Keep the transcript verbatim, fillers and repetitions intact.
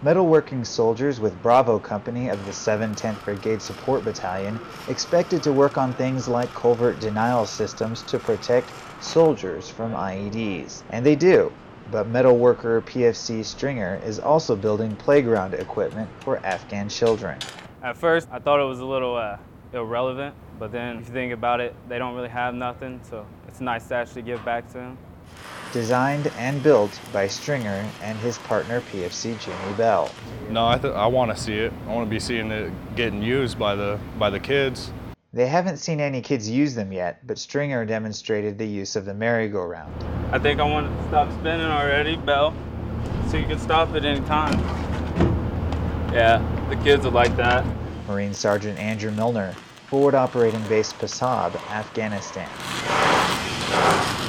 Metalworking soldiers with Bravo Company of the seven tenth Brigade Support Battalion expected to work on things like culvert denial systems to protect soldiers from I E Ds. And they do. But metalworker P F C Stringer is also building playground equipment for Afghan children. At first, I thought it was a little uh, irrelevant, but then if you think about it, they don't really have nothing, so it's nice to actually give back to them. Designed and built by Stringer and his partner P F C Jimmy Bell. No, I, th- I want to see it. I want to be seeing it getting used by the by the kids. They haven't seen any kids use them yet, but Stringer demonstrated the use of the merry-go-round. I think I want to stop spinning already, Bell, so you can stop at any time. Yeah, the kids are like that. Marine Sergeant Andrew Milner, Forward Operating Base Pasab, Afghanistan.